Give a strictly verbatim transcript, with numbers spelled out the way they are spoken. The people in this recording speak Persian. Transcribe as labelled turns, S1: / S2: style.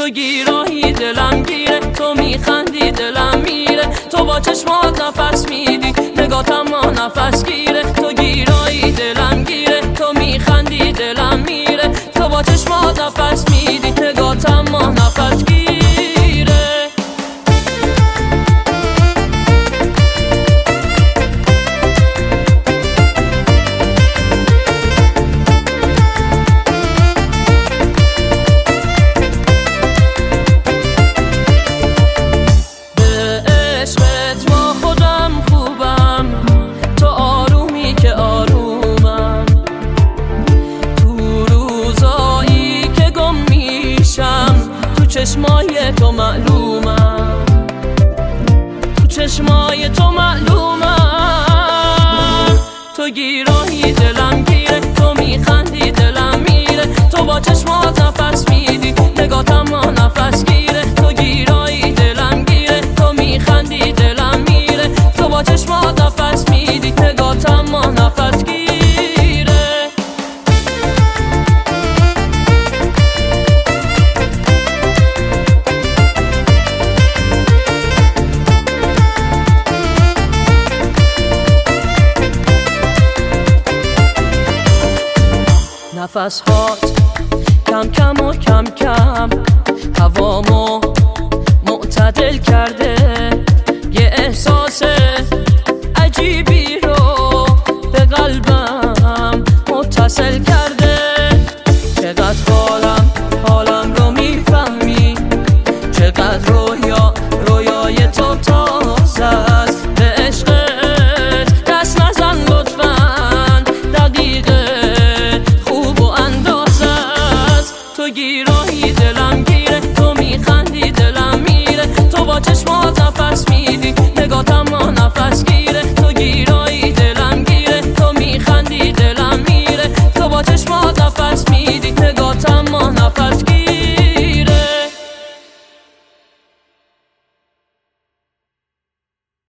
S1: تو گیرایی دلم گیره، تو میخندی دلم میره، تو با چشمات نفس میدی نگاتم ما نفس گیره. تو گیرایی دلم گیره، تو میخندی دلم میره، تو با چشمات نفس میدی نگاتم ما نفس گیره. چشمای تو معلومم، تو چشمای تو معلومم. تو گیرایی دلم گیره، تو میخندی دلم میره، تو با چشمات نفس میدی نگاتم ما نفس گیره. تو گیرایی دلم گیره، تو میخندی دلم میره، تو با چشمات نفس میدی نگاتم ما نفس گیره. نفس هات کم کم و کم کم هوامو معتدل کرده، یه احساس عجیبی رو به قلبم متصل کرده. چقدر حالم حالم رو میفهمی، چقدر رویا رویای تو تازه است. به عشقت دست نزن لطفاً، دقیقه تو گیر